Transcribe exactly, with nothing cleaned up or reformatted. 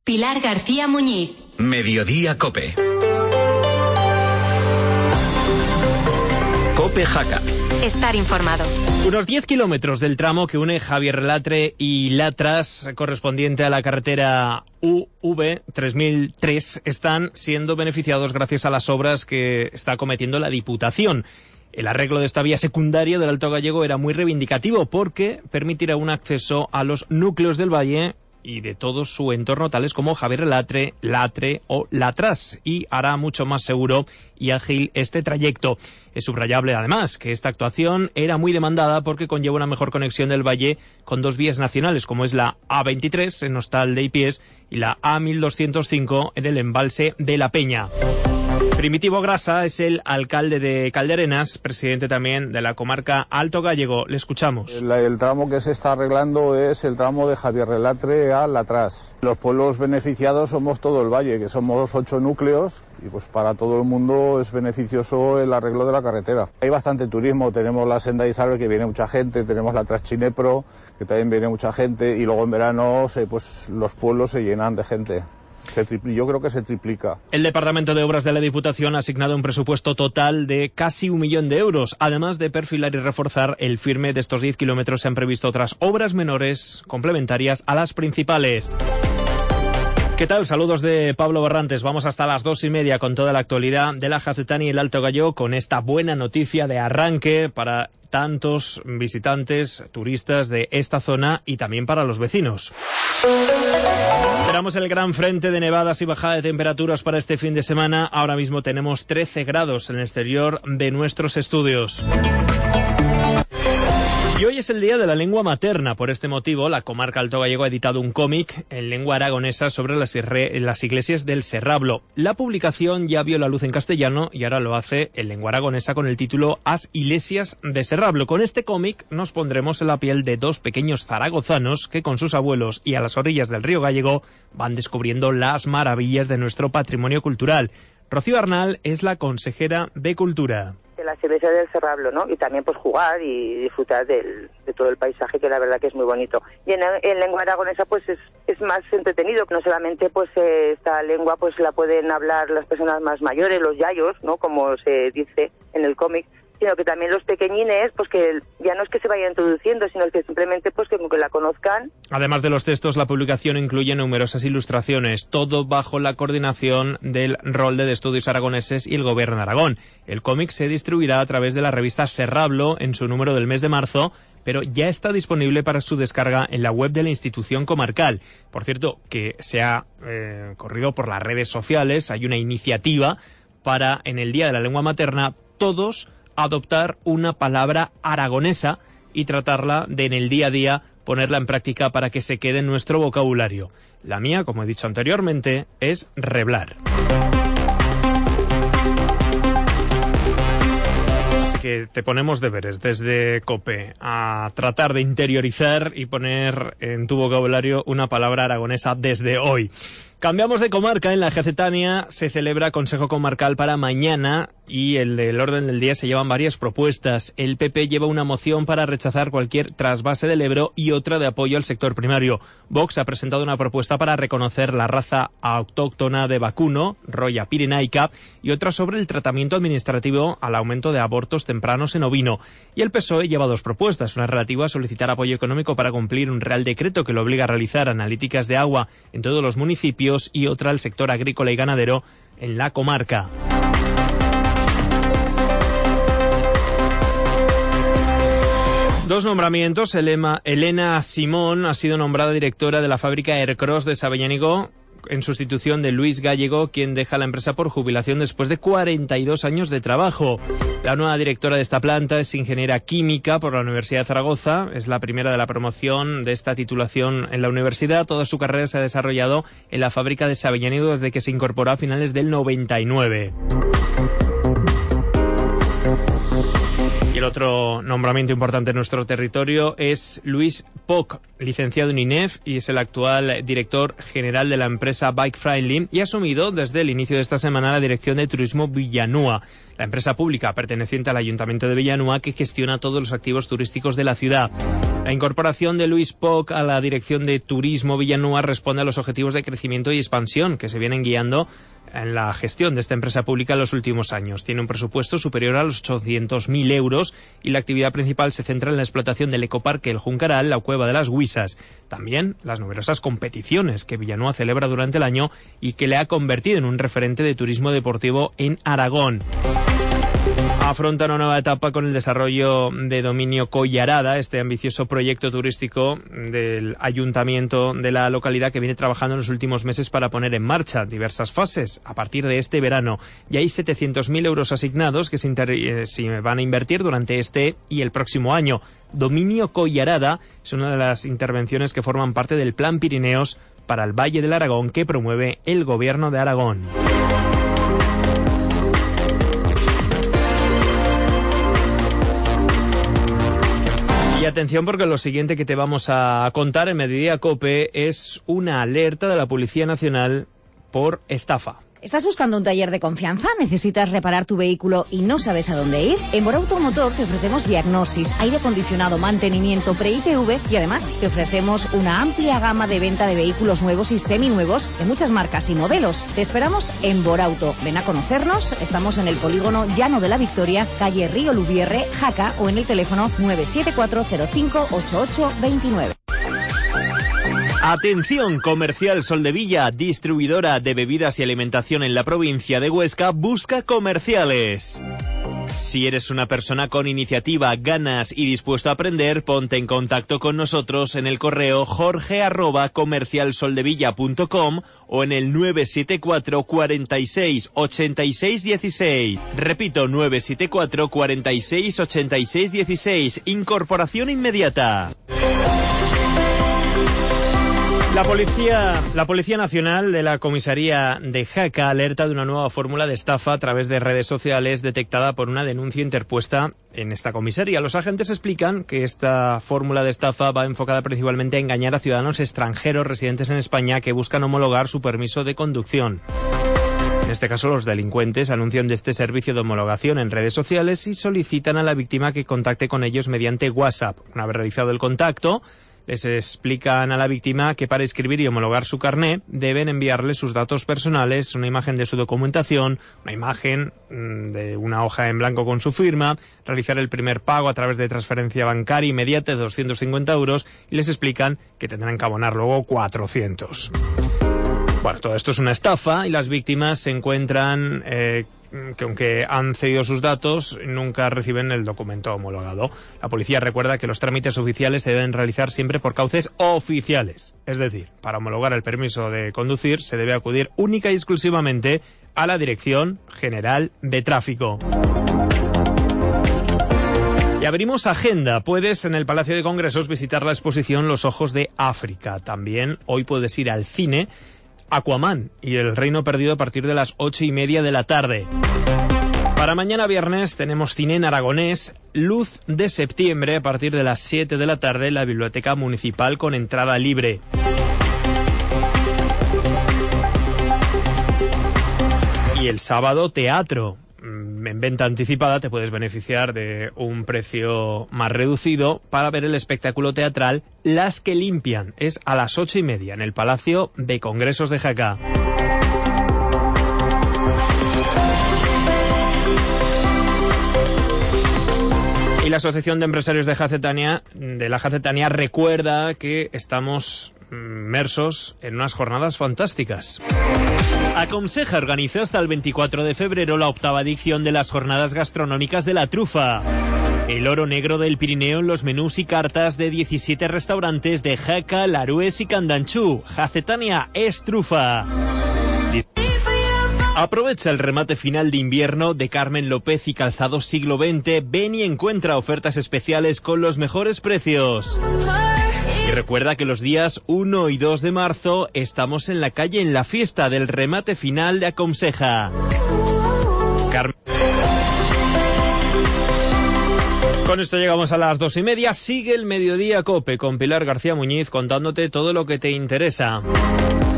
Pilar García Muñiz. Mediodía Cope. Cope Jaca. Estar informado. Unos diez kilómetros del tramo que une Javier Latre y Latras, correspondiente a la carretera U V tres mil tres, están siendo beneficiados gracias a las obras que está acometiendo la Diputación. El arreglo de esta vía secundaria del Alto Gállego era muy reivindicativo porque permitirá un acceso a los núcleos del valle y de todo su entorno, tales como Javier Latre, Latre o Latras, y hará mucho más seguro y ágil este trayecto. Es subrayable además que esta actuación era muy demandada porque conlleva una mejor conexión del valle con dos vías nacionales, como es la A veintitrés en Hostal de Ipiés y la A mil doscientos cinco en el embalse de La Peña. Primitivo Grasa es el alcalde de Calderenas, presidente también de la comarca Alto Gállego. Le escuchamos. El, el tramo que se está arreglando es el tramo de Javier Latre a Latras. Los pueblos beneficiados somos todo el valle, que somos ocho núcleos, y pues para todo el mundo es beneficioso el arreglo de la carretera. Hay bastante turismo, tenemos la senda de Izarbe, que viene mucha gente, tenemos la Traschinepro, que también viene mucha gente, y luego en verano pues los pueblos se llenan de gente. Se tripl- yo creo que se triplica. El Departamento de Obras de la Diputación ha asignado un presupuesto total de casi un millón de euros. Además de perfilar y reforzar el firme de estos diez kilómetros, se han previsto otras obras menores complementarias a las principales. ¿Qué tal? Saludos de Pablo Barrantes. Vamos hasta las dos y media con toda la actualidad de la Jacetania y el Alto Gállego, con esta buena noticia de arranque para tantos visitantes, turistas de esta zona y también para los vecinos. Esperamos el gran frente de nevadas y bajada de temperaturas para este fin de semana. Ahora mismo tenemos trece grados en el exterior de nuestros estudios. Y hoy es el Día de la Lengua Materna. Por este motivo, la comarca Alto Gállego ha editado un cómic en lengua aragonesa sobre las, irre- las iglesias del Serrablo. La publicación ya vio la luz en castellano y ahora lo hace en lengua aragonesa con el título As Ilesias de Serrablo. Con este cómic nos pondremos en la piel de dos pequeños zaragozanos que con sus abuelos y a las orillas del río Gállego van descubriendo las maravillas de nuestro patrimonio cultural. Rocío Arnal es la consejera de Cultura. De las iglesias del Serrablo, ¿no? Y también pues jugar y disfrutar del, de todo el paisaje, que la verdad que es muy bonito. Y en, en lengua aragonesa pues es, es más entretenido, no solamente pues eh, esta lengua pues la pueden hablar las personas más mayores, los yayos, ¿no? Como se dice en el cómic, sino que también los pequeñines, pues que ya no es que se vayan introduciendo, sino que simplemente pues que, que la conozcan. Además de los textos, la publicación incluye numerosas ilustraciones, todo bajo la coordinación del Rol de Estudios Aragoneses y el Gobierno de Aragón. El cómic se distribuirá a través de la revista Serrablo en su número del mes de marzo, pero ya está disponible para su descarga en la web de la institución comarcal. Por cierto, que se ha eh, corrido por las redes sociales, hay una iniciativa para, en el Día de la Lengua Materna, todos adoptar una palabra aragonesa y tratarla de en el día a día, ponerla en práctica para que se quede en nuestro vocabulario. La mía, como he dicho anteriormente, es reblar. Así que te ponemos deberes desde COPE a tratar de interiorizar y poner en tu vocabulario una palabra aragonesa desde hoy. Cambiamos de comarca. En la Jacetania se celebra Consejo Comarcal para mañana y en el orden del día se llevan varias propuestas. El P P lleva una moción para rechazar cualquier trasvase del Ebro y otra de apoyo al sector primario. Vox ha presentado una propuesta para reconocer la raza autóctona de vacuno, Roya pirenaica, y otra sobre el tratamiento administrativo al aumento de abortos tempranos en ovino. Y el P S O E lleva dos propuestas, una relativa a solicitar apoyo económico para cumplir un real decreto que lo obliga a realizar analíticas de agua en todos los municipios, y otra al sector agrícola y ganadero en la comarca. Dos nombramientos. Elena, Elena Simón ha sido nombrada directora de la fábrica Aircross de Sabiñánigo en sustitución de Luis Gallego, quien deja la empresa por jubilación después de cuarenta y dos años de trabajo. La nueva directora de esta planta es ingeniera química por la Universidad de Zaragoza. Es la primera de la promoción de esta titulación en la universidad. Toda su carrera se ha desarrollado en la fábrica de Sabiñánigo desde que se incorporó a finales del noventa y nueve. Y el otro nombramiento importante en nuestro territorio es Luis Poch, licenciado en I N E F y es el actual director general de la empresa Bike Friendly y ha asumido desde el inicio de esta semana la dirección de Turismo Villanúa, la empresa pública perteneciente al Ayuntamiento de Villanúa que gestiona todos los activos turísticos de la ciudad. La incorporación de Luis Poch a la dirección de Turismo Villanueva responde a los objetivos de crecimiento y expansión que se vienen guiando en la gestión de esta empresa pública en los últimos años. Tiene un presupuesto superior a los ochocientos mil euros y la actividad principal se centra en la explotación del ecoparque El Juncaral, la Cueva de las Huisas. También las numerosas competiciones que Villanueva celebra durante el año y que le ha convertido en un referente de turismo deportivo en Aragón. Afronta una nueva etapa con el desarrollo de Dominio Collarada, este ambicioso proyecto turístico del ayuntamiento de la localidad que viene trabajando en los últimos meses para poner en marcha diversas fases a partir de este verano. Y hay setecientos mil euros asignados que se, inter- eh, se van a invertir durante este y el próximo año. Dominio Collarada es una de las intervenciones que forman parte del Plan Pirineos para el Valle del Aragón que promueve el Gobierno de Aragón. Y atención porque lo siguiente que te vamos a contar en Mediodía COPE es una alerta de la Policía Nacional por estafa. ¿Estás buscando un taller de confianza? ¿Necesitas reparar tu vehículo y no sabes a dónde ir? En Borauto Motor te ofrecemos diagnosis, aire acondicionado, mantenimiento, pre-I T V y además te ofrecemos una amplia gama de venta de vehículos nuevos y seminuevos de muchas marcas y modelos. Te esperamos en Borauto. Ven a conocernos. Estamos en el polígono Llano de la Victoria, calle Río Lubierre, Jaca, o en el teléfono nueve siete cuatro cero cinco ocho ocho dos nueve. Atención, Comercial Soldevilla, distribuidora de bebidas y alimentación en la provincia de Huesca, busca comerciales. Si eres una persona con iniciativa, ganas y dispuesto a aprender, ponte en contacto con nosotros en el correo jorge arroba comercialsoldevilla punto com o en el nueve siete cuatro cuarenta y seis ochenta y seis dieciséis. Repito, nueve siete cuatro cuarenta y seis ochenta y seis dieciséis. Incorporación inmediata. La Policía, la Policía Nacional de la Comisaría de Jaca alerta de una nueva fórmula de estafa a través de redes sociales detectada por una denuncia interpuesta en esta comisaría. Los agentes explican que esta fórmula de estafa va enfocada principalmente a engañar a ciudadanos extranjeros residentes en España que buscan homologar su permiso de conducción. En este caso, los delincuentes anuncian de este servicio de homologación en redes sociales y solicitan a la víctima que contacte con ellos mediante WhatsApp. Una vez realizado el contacto, les explican a la víctima que para inscribir y homologar su carné deben enviarle sus datos personales, una imagen de su documentación, una imagen mmm, de una hoja en blanco con su firma, realizar el primer pago a través de transferencia bancaria inmediata de doscientos cincuenta euros y les explican que tendrán que abonar luego cuatrocientos. Bueno, todo esto es una estafa y las víctimas se encuentran eh, que aunque han cedido sus datos, nunca reciben el documento homologado. La policía recuerda que los trámites oficiales se deben realizar siempre por cauces oficiales. Es decir, para homologar el permiso de conducir se debe acudir única y exclusivamente a la Dirección General de Tráfico. Y abrimos agenda. Puedes en el Palacio de Congresos visitar la exposición Los Ojos de África. También hoy puedes ir al cine Aquaman y El Reino Perdido a partir de las ocho y media de la tarde. Para mañana viernes tenemos cine en aragonés, Luz de Septiembre a partir de las siete de la tarde en la Biblioteca Municipal con entrada libre. Y el sábado teatro. En venta anticipada te puedes beneficiar de un precio más reducido para ver el espectáculo teatral Las que limpian. Es a las ocho y media en el Palacio de Congresos de Jaca. Y la Asociación de Empresarios de Jacetania, de la Jacetania recuerda que estamos inmersos en unas jornadas fantásticas. Aconseja organiza hasta el veinticuatro de febrero la octava edición de las jornadas gastronómicas de la trufa. El oro negro del Pirineo en los menús y cartas de diecisiete restaurantes de Jaca, Larués y Candanchú. Jacetania es trufa. Aprovecha el remate final de invierno de Carmen López y Calzados Siglo veinte. Ven y encuentra ofertas especiales con los mejores precios. Y recuerda que los días uno y dos de marzo estamos en la calle en la fiesta del remate final de Aconseja. Carmen... Con esto llegamos a las dos y media. Sigue el Mediodía COPE con Pilar García Muñiz contándote todo lo que te interesa.